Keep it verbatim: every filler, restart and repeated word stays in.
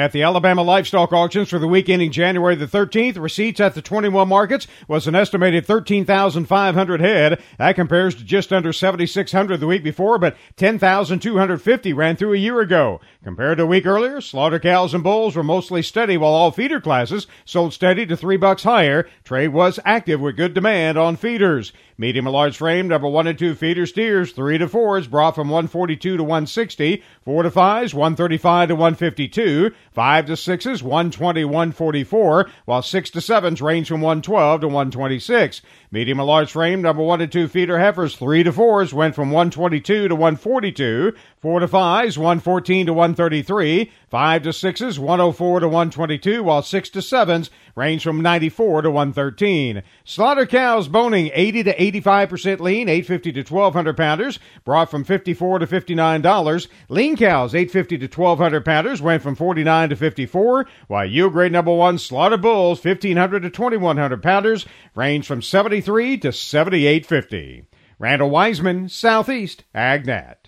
At the Alabama Livestock Auctions for the week ending January the thirteenth, receipts at the twenty-one markets was an estimated thirteen thousand five hundred head. That compares to just under seventy-six hundred the week before, but ten thousand two hundred fifty ran through a year ago. Compared to a week earlier, slaughter cows and bulls were mostly steady, while all feeder classes sold steady to three bucks higher. Trade was active with good demand on feeders. Medium and large frame, number one and two feeder steers, three to fours brought from one forty-two to one sixty, four to fives, one thirty-five to one fifty-two, five to sixes, one twenty, one forty-four, while six to sevens range from one twelve to one twenty-six. Medium and large frame, number one and two feeder heifers, three to fours went from one twenty-two to one forty-two, four to fives, one fourteen to one thirty-three, five to sixes, one oh four to one twenty-two, while six to sevens range from ninety-four to one thirteen. Slaughter cows boning eighty to eighty-five percent lean, eight fifty to twelve hundred pounders, brought from fifty-four to fifty-nine dollars. Lean cows, eight fifty to twelve hundred pounders, went from forty-nine to fifty-four, while yield grade number one slaughter bulls, fifteen hundred to twenty-one hundred pounders, range from seventy-three to seventy-eight fifty. Randall Wiseman, Southeast AgNet.